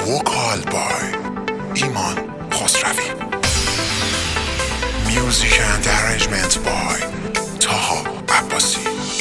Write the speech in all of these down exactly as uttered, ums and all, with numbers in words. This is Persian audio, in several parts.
وکال بای ایمان خسروی. میوزیک اند ارنجمنت بای طاها عباسی.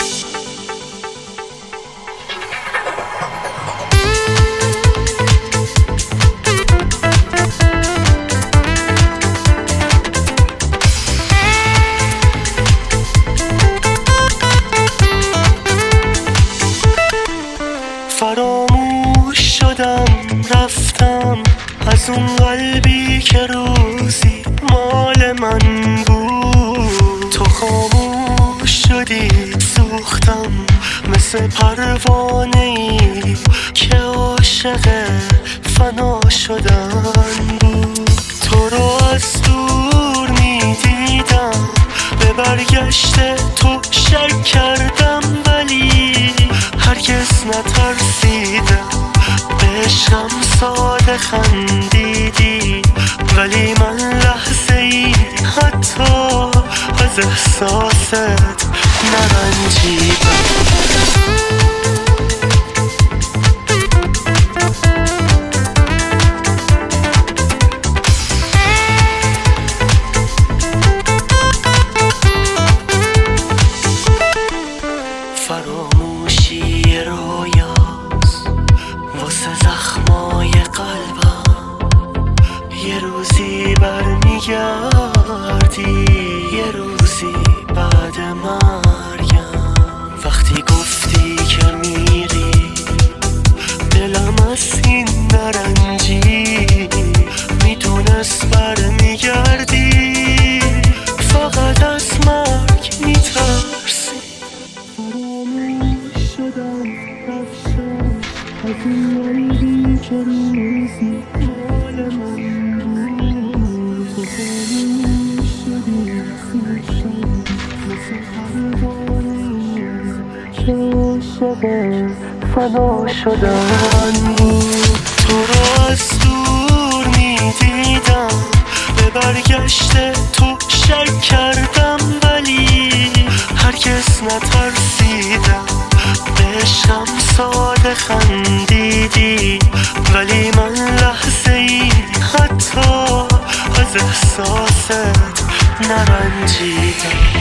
فراموش شدم رفتم از اون قلبی که روزی مال من بود. تو خاموش شدی سوختم مثل پروانه ای که عاشق فنا شدن بود. تو رو از دور می دیدم به برگشت تو شک کردم ولی هرگز نترسیدم. به عشقم ساده خندیدی ولی من لحظه ای حتی از احساست نرنجیدم. فراموشی رویاست واسه زخمای قلبم. یه روزی برمیگردی یه روزی بعد مرگم. وقتی گفتی که میری دلم از این نرنجی. میدونست برمیگردی فقط از مرگ میترسی. فراموش شدم رفتم از این قلبی که روزی مال من بود. تو خاموش شدی سوشم مثل پروانه که عاشق فنا شدن بود. تو رو از دور می دیدم به برگشت تو شک کردم ولی هرگز نترسیدم. به عشقم ساده خندیدی ولی من لحظه ای حتی از احساست نرنجیدم.